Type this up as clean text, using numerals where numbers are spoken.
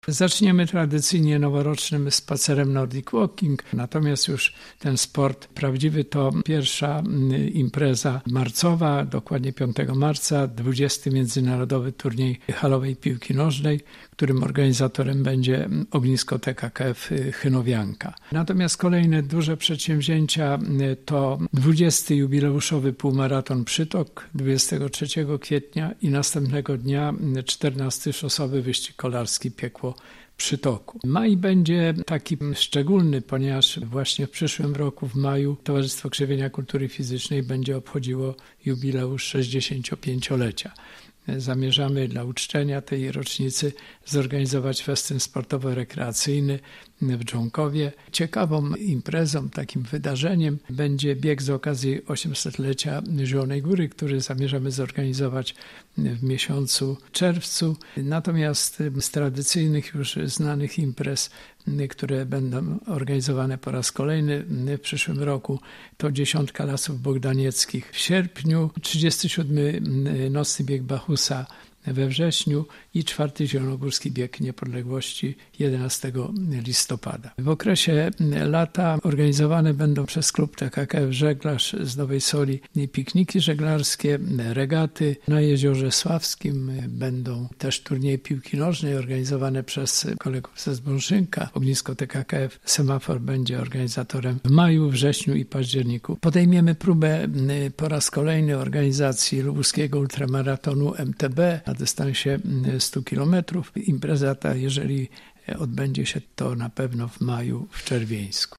Zaczniemy tradycyjnie noworocznym spacerem Nordic Walking, natomiast już ten sport prawdziwy to pierwsza impreza marcowa, dokładnie 5 marca, 20. Międzynarodowy Turniej Halowej Piłki Nożnej, którym organizatorem będzie ogniskoteka KF Chynowianka. Natomiast kolejne duże przedsięwzięcia to 20. jubileuszowy półmaraton Przytok 23 kwietnia i następnego dnia 14. szosowy wyścig kolarski Piekło Przytoku. Maj będzie taki szczególny, ponieważ właśnie w przyszłym roku w maju Towarzystwo Krzewienia Kultury Fizycznej będzie obchodziło jubileusz 65-lecia. Zamierzamy dla uczczenia tej rocznicy zorganizować festyn sportowo-rekreacyjny w Dżonkowie. Ciekawą imprezą, takim wydarzeniem będzie bieg z okazji 800-lecia Zielonej Góry, który zamierzamy zorganizować w miesiącu czerwcu. Natomiast z tradycyjnych już znanych imprez, które będą organizowane po raz kolejny w przyszłym roku, to 10 Lasów Bogdanieckich w sierpniu, 37. Nocny Bieg Bachusa we wrześniu i 4. Zielonogórski Bieg Niepodległości 11 listopada. W okresie lata organizowane będą przez klub TKKF Żeglarz z Nowej Soli pikniki żeglarskie, regaty. Na Jeziorze Sławskim będą też turnieje piłki nożnej organizowane przez kolegów ze Zbąszynka. Ognisko TKKF Semafor będzie organizatorem w maju, wrześniu i październiku. Podejmiemy próbę po raz kolejny organizacji lubuskiego ultramaratonu MTB na dystansie 100 km. Impreza ta, jeżeli odbędzie się, to na pewno w maju w Czerwieńsku.